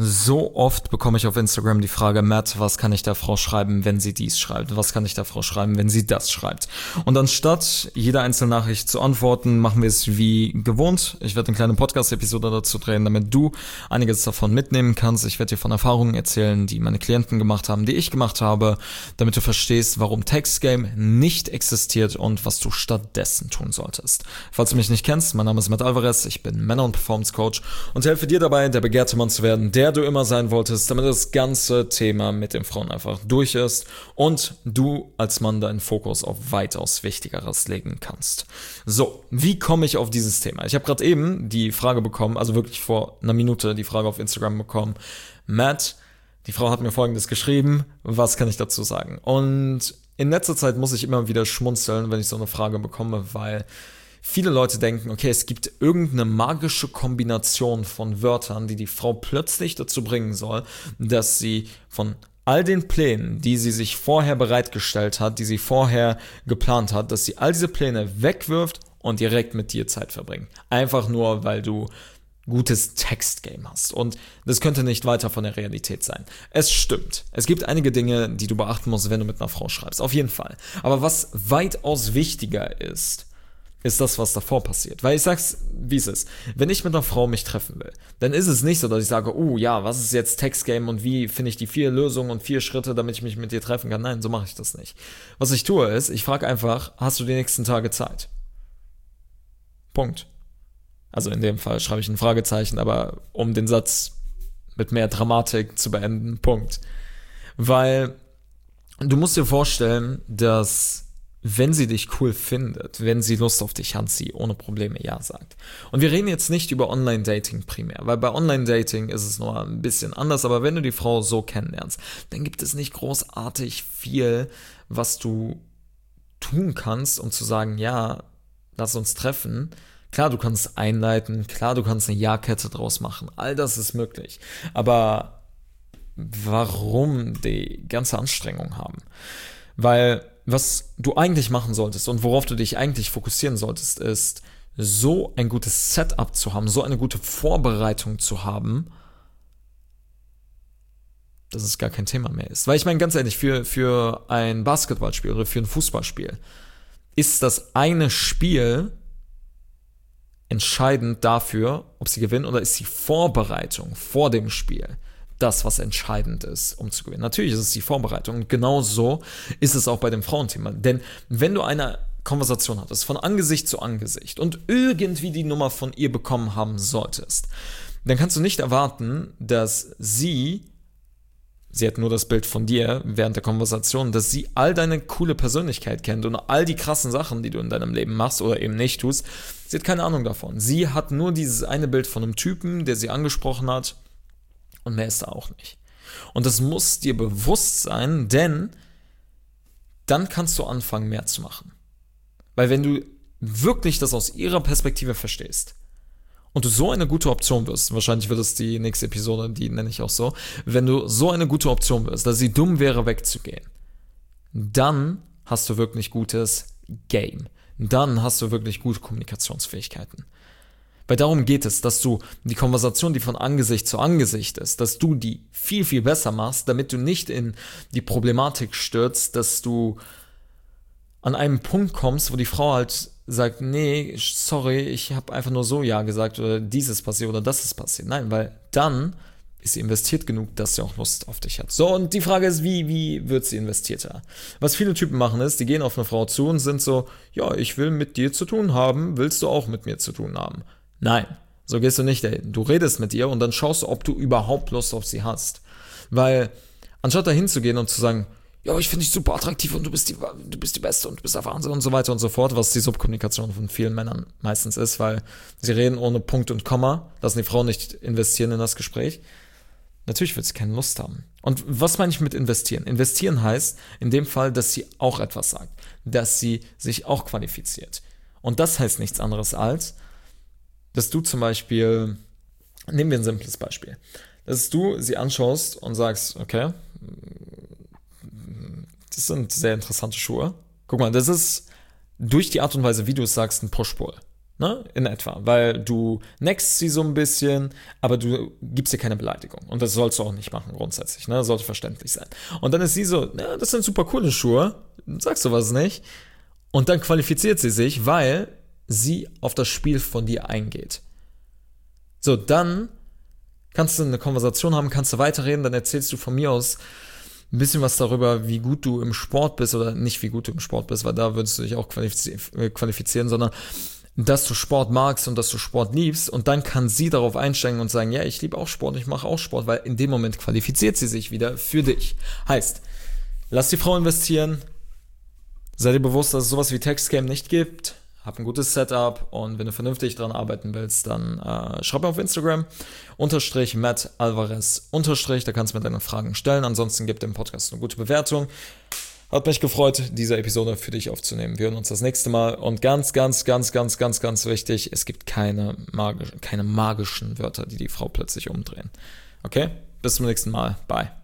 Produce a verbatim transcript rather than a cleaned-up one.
So oft bekomme ich auf Instagram die Frage, Matt, was kann ich der Frau schreiben, wenn sie dies schreibt? Was kann ich der Frau schreiben, wenn sie das schreibt? Und anstatt jede einzelne Nachricht zu antworten, machen wir es wie gewohnt. Ich werde eine kleine Podcast-Episode dazu drehen, damit du einiges davon mitnehmen kannst. Ich werde dir von Erfahrungen erzählen, die meine Klienten gemacht haben, die ich gemacht habe, damit du verstehst, warum Textgame nicht existiert und was du stattdessen tun solltest. Falls du mich nicht kennst, mein Name ist Matt Alvarez, ich bin Männer- und Performance-Coach und helfe dir dabei, der begehrte Mann zu werden, der du immer sein wolltest, damit das ganze Thema mit den Frauen einfach durch ist und du als Mann deinen Fokus auf weitaus Wichtigeres legen kannst. So, wie komme ich auf dieses Thema? Ich habe gerade eben die Frage bekommen, also wirklich vor einer Minute die Frage auf Instagram bekommen, Matt, die Frau hat mir Folgendes geschrieben, was kann ich dazu sagen? Und in letzter Zeit muss ich immer wieder schmunzeln, wenn ich so eine Frage bekomme, weil viele Leute denken, okay, es gibt irgendeine magische Kombination von Wörtern, die die Frau plötzlich dazu bringen soll, dass sie von all den Plänen, die sie sich vorher bereitgestellt hat, die sie vorher geplant hat, dass sie all diese Pläne wegwirft und direkt mit dir Zeit verbringt. Einfach nur, weil du gutes Textgame hast. Und das könnte nicht weiter von der Realität sein. Es stimmt. Es gibt einige Dinge, die du beachten musst, wenn du mit einer Frau schreibst. Auf jeden Fall. Aber was weitaus wichtiger ist, ist das, was davor passiert. Weil ich sag's, wie es ist. Wenn ich mit einer Frau mich treffen will, dann ist es nicht so, dass ich sage, oh ja, was ist jetzt Textgame und wie finde ich die vier Lösungen und vier Schritte, damit ich mich mit dir treffen kann. Nein, so mache ich das nicht. Was ich tue ist, ich frage einfach, hast du die nächsten Tage Zeit? Punkt. Also in dem Fall schreibe ich ein Fragezeichen, aber um den Satz mit mehr Dramatik zu beenden, Punkt. Weil du musst dir vorstellen, dass wenn sie dich cool findet, wenn sie Lust auf dich hat, sie ohne Probleme Ja sagt. Und wir reden jetzt nicht über Online-Dating primär, weil bei Online-Dating ist es noch ein bisschen anders, aber wenn du die Frau so kennenlernst, dann gibt es nicht großartig viel, was du tun kannst, um zu sagen, ja, lass uns treffen. Klar, du kannst einleiten, klar, du kannst eine Ja-Kette draus machen, all das ist möglich. Aber warum die ganze Anstrengung haben? Weil was du eigentlich machen solltest und worauf du dich eigentlich fokussieren solltest, ist, so ein gutes Setup zu haben, so eine gute Vorbereitung zu haben, dass es gar kein Thema mehr ist. Weil ich meine, ganz ehrlich, für, für ein Basketballspiel oder für ein Fußballspiel ist das eine Spiel entscheidend dafür, ob sie gewinnen, oder ist die Vorbereitung vor dem Spiel das, was entscheidend ist, um zu gewinnen. Natürlich ist es die Vorbereitung und genau so ist es auch bei dem Frauenthema. Denn wenn du eine Konversation hattest, von Angesicht zu Angesicht und irgendwie die Nummer von ihr bekommen haben solltest, dann kannst du nicht erwarten, dass sie, sie hat nur das Bild von dir während der Konversation, dass sie all deine coole Persönlichkeit kennt und all die krassen Sachen, die du in deinem Leben machst oder eben nicht tust. Sie hat keine Ahnung davon. Sie hat nur dieses eine Bild von einem Typen, der sie angesprochen hat, und mehr ist da auch nicht. Und das muss dir bewusst sein, denn dann kannst du anfangen, mehr zu machen. Weil wenn du wirklich das aus ihrer Perspektive verstehst und du so eine gute Option wirst, wahrscheinlich wird es die nächste Episode, die nenne ich auch so, wenn du so eine gute Option wirst, dass sie dumm wäre, wegzugehen, dann hast du wirklich gutes Game. Dann hast du wirklich gute Kommunikationsfähigkeiten. Weil darum geht es, dass du die Konversation, die von Angesicht zu Angesicht ist, dass du die viel, viel besser machst, damit du nicht in die Problematik stürzt, dass du an einem Punkt kommst, wo die Frau halt sagt, nee, sorry, ich habe einfach nur so Ja gesagt oder dieses passiert oder das ist passiert. Nein, weil dann ist sie investiert genug, dass sie auch Lust auf dich hat. So, und die Frage ist, wie, wie wird sie investierter? Was viele Typen machen ist, die gehen auf eine Frau zu und sind so, ja, ich will mit dir zu tun haben, willst du auch mit mir zu tun haben? Nein, so gehst du nicht dahin. Du redest mit ihr und dann schaust du, ob du überhaupt Lust auf sie hast. Weil anstatt dahin zu gehen und zu sagen, ja, ich finde dich super attraktiv und du bist die, du bist die Beste und du bist der Wahnsinn und so weiter und so fort, was die Subkommunikation von vielen Männern meistens ist, weil sie reden ohne Punkt und Komma, lassen die Frau nicht investieren in das Gespräch. Natürlich wird sie keine Lust haben. Und was meine ich mit investieren? Investieren heißt in dem Fall, dass sie auch etwas sagt, dass sie sich auch qualifiziert. Und das heißt nichts anderes als, dass du zum Beispiel, nehmen wir ein simples Beispiel, dass du sie anschaust und sagst, okay, das sind sehr interessante Schuhe. Guck mal, das ist durch die Art und Weise, wie du es sagst, ein Push-Pull. Ne? In etwa, weil du neckst sie so ein bisschen, aber du gibst ihr keine Beleidigung. Und das sollst du auch nicht machen grundsätzlich, ne? Das sollte verständlich sein. Und dann ist sie so, ja, das sind super coole Schuhe, sagst du was nicht? Und dann qualifiziert sie sich, weil sie auf das Spiel von dir eingeht. So, dann kannst du eine Konversation haben, kannst du weiterreden, dann erzählst du von mir aus ein bisschen was darüber, wie gut du im Sport bist oder nicht wie gut du im Sport bist, weil da würdest du dich auch qualifizieren, sondern dass du Sport magst und dass du Sport liebst, und dann kann sie darauf einsteigen und sagen, ja, ich liebe auch Sport, ich mache auch Sport, weil in dem Moment qualifiziert sie sich wieder für dich. Heißt, lass die Frau investieren, sei dir bewusst, dass es sowas wie Textgame nicht gibt, hab ein gutes Setup, und wenn du vernünftig dran arbeiten willst, dann äh, schreib mir auf Instagram, unterstrich Matt Alvarez, unterstrich, da kannst du mir deine Fragen stellen, ansonsten gib dem Podcast eine gute Bewertung. Hat mich gefreut, diese Episode für dich aufzunehmen. Wir hören uns das nächste Mal. Und ganz, ganz, ganz, ganz, ganz, ganz wichtig, es gibt keine, magisch, keine magischen Wörter, die die Frau plötzlich umdrehen. Okay? Bis zum nächsten Mal. Bye.